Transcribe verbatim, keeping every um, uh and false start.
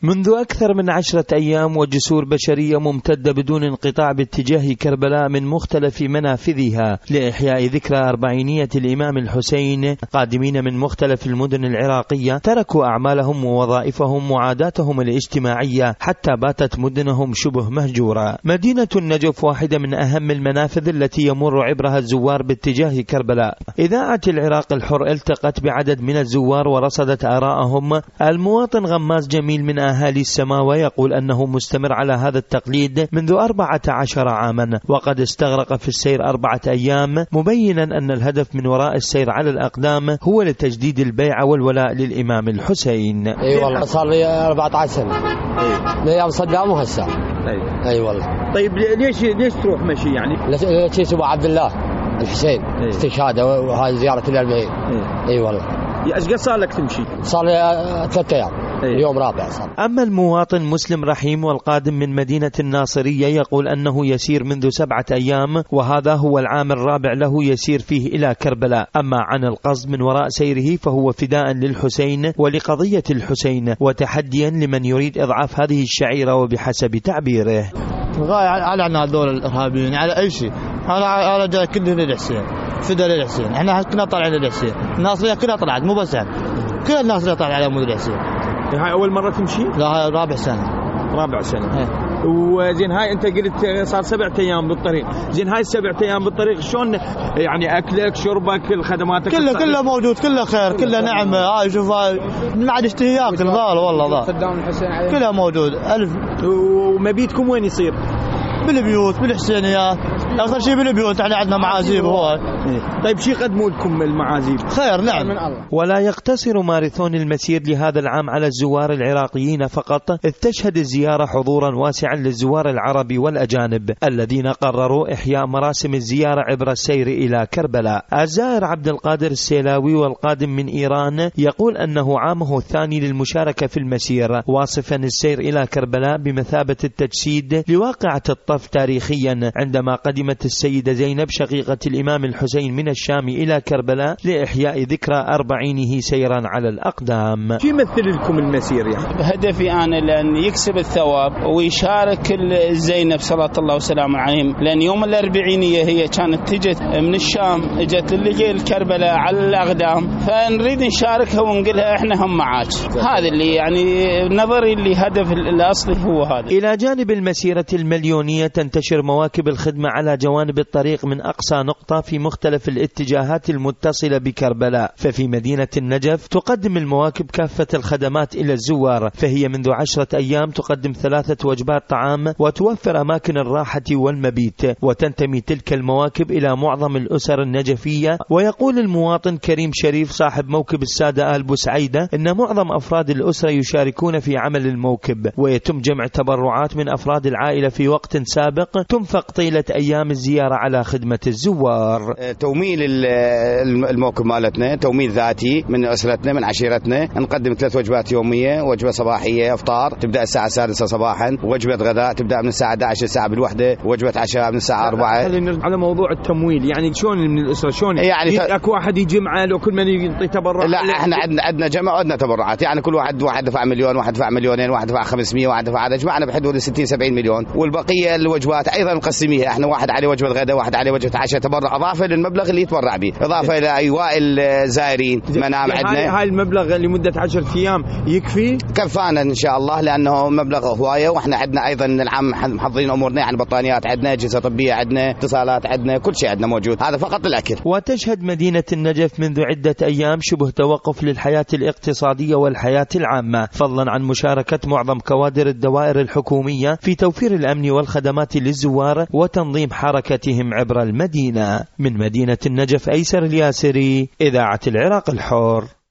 منذ أكثر من عشرة أيام وجسور بشرية ممتدة بدون انقطاع باتجاه كربلاء من مختلف منافذها لإحياء ذكرى أربعينية الإمام الحسين قادمين من مختلف المدن العراقية تركوا أعمالهم ووظائفهم وعاداتهم الاجتماعية حتى باتت مدنهم شبه مهجورة. مدينة النجف واحدة من أهم المنافذ التي يمر عبرها الزوار باتجاه كربلاء. إذاعة العراق الحر التقت بعدد من الزوار ورصدت آراءهم. المواطن غماز جميل من أهالي السماوة يقول أنه مستمر على هذا التقليد منذ أربعة عشر عاما وقد استغرق في السير أربعة أيام، مبينا أن الهدف من وراء السير على الأقدام هو لتجديد البيعة والولاء للإمام الحسين. أي والله صار لي أربعة عشر سنة من أيام صدام وهسه. أي أي والله. طيب ليش ليش تروح مشي يعني؟ ليش أبو عبد الله الحسين استشهاده وهذه زيارة الأربعين. أي والله. ايش قد صار لك تمشي؟ صار لي ثلاثة أيام. اليوم رابع صار. أما المواطن مسلم رحيم والقادم من مدينة الناصرية يقول أنه يسير منذ سبعة أيام وهذا هو العام الرابع له يسير فيه إلى كربلاء. أما عن القصد من وراء سيره فهو فداء للحسين ولقضية الحسين وتحديا لمن يريد إضعاف هذه الشعيرة وبحسب تعبيره. غاية على هذول الإرهابيين على أي شيء. أنا على جاي كله للحسين فدا للحسين. إحنا كنا طالعين للحسين. الناصرية كلها طلعت مو بس هم. كل الناصرية طلعت على مود الحسين. هاي أول مرة تمشي؟ لا هاي رابع سنة. رابع سنة. هي. وزين هاي أنت قلت صار سبعة أيام بالطريق. زين هاي السبعة أيام بالطريق شلون يعني أكلك شربك الخدماتك؟ كله كله موجود كله خير كله نعمة. هاي شوف هاي ما عاد يشتهي ياكل ضال والله ضال. كله موجود ألف. ومبيتكم وين يصير؟ بالبيوت بالحسينيات. أكثر شيء بالبيوت احنا عندنا معازيب هو. طيب شي قدموا لكم المعازيب؟ خير نعم من الله. ولا يقتصر ماراثون المسير لهذا العام على الزوار العراقيين فقط، إذ تشهد الزيارة حضورا واسعا للزوار العرب والأجانب الذين قرروا إحياء مراسم الزيارة عبر السير إلى كربلاء. الزائر عبد القادر السيلاوي والقادم من إيران يقول أنه عامه الثاني للمشاركة في المسير، واصفا السير إلى كربلاء بمثابة التجسيد لواقعة الطف تاريخيا عندما قدمت السيدة زينب شقيقة الإمام الحسين من الشام إلى كربلاء لإحياء ذكرى أربعينه سيرا على الأقدام. شو يمثل لكم المسير يعني؟ هدفي أنا لأن يكسب الثواب ويشارك زينب صلاة الله وسلامه عليهم، لأن يوم الأربعينية هي كانت تجت من الشام اجت اللي الكربلاء على الأقدام، فنريد نشاركها ونقولها إحنا هم معاك. هذا اللي يعني نظري اللي هدف الأصلي هو هذا. إلى جانب المسيرة المليونية تنتشر مواكب الخدمة على جوانب الطريق من أقصى نقطة في مختلف الاتجاهات المتصلة بكربلاء. ففي مدينة النجف تقدم المواكب كافة الخدمات إلى الزوار، فهي منذ عشرة أيام تقدم ثلاثة وجبات طعام وتوفر أماكن الراحة والمبيت، وتنتمي تلك المواكب إلى معظم الأسر النجفية. ويقول المواطن كريم شريف صاحب موكب السادة آل بوسعيدة إن معظم أفراد الأسرة يشاركون في عمل الموكب، ويتم جمع تبرعات من أفراد العائلة في وقت سابق تنفق طيلة أيام الزيارة على خدمة الزوار. توميل الموكب مالتنا توميل ذاتي من أسرتنا من عشيرتنا، نقدم ثلاث وجبات يومية، وجبة صباحية إفطار تبدأ الساعة السادسة صباحا، وجبة غداء تبدأ من الساعة إحدى عشرة ساعة بالوحدة، وجبة عشاء من الساعة أربعة. على موضوع التمويل يعني شلون من الأسرة شلون يعني اكو واحد يجمع لو كل من يعطي تبرع؟ لا احنا عندنا عندنا جمع وعندنا تبرعات، يعني كل واحد واحد دفع مليون، واحد دفع مليونين، واحد دفع خمسمية، واحد دفع هذا، جمعنا بحدود ستين سبعين مليون، والبقية الوجبات أيضا مقسميها، احنا واحد عليه وجبة غداء، واحد عليه وجبة عشاء تبرع إضافة للمبلغ اللي يتبرع به، إضافة إلى أيواء الزائرين منام عندنا. هاي المبلغ لمدة عشرة أيام يكفي؟ كفانا إن شاء الله، لأنه مبلغ هواية، وإحنا عندنا أيضا العام محضرين أمورنا، يعني بطانيات عندنا، أجهزة طبية عندنا، اتصالات عندنا، كل شيء عندنا موجود، هذا فقط الأكل. وتشهد مدينة النجف منذ عدة أيام شبه توقف للحياة الاقتصادية والحياة العامة، فضلا عن مشاركة معظم كوادر الدوائر الحكومية في توفير الأمن والخدمات للزوار وتنظيم حركتهم عبر المدينة. من مدينة النجف أيسر الياسري، إذاعة العراق الحر.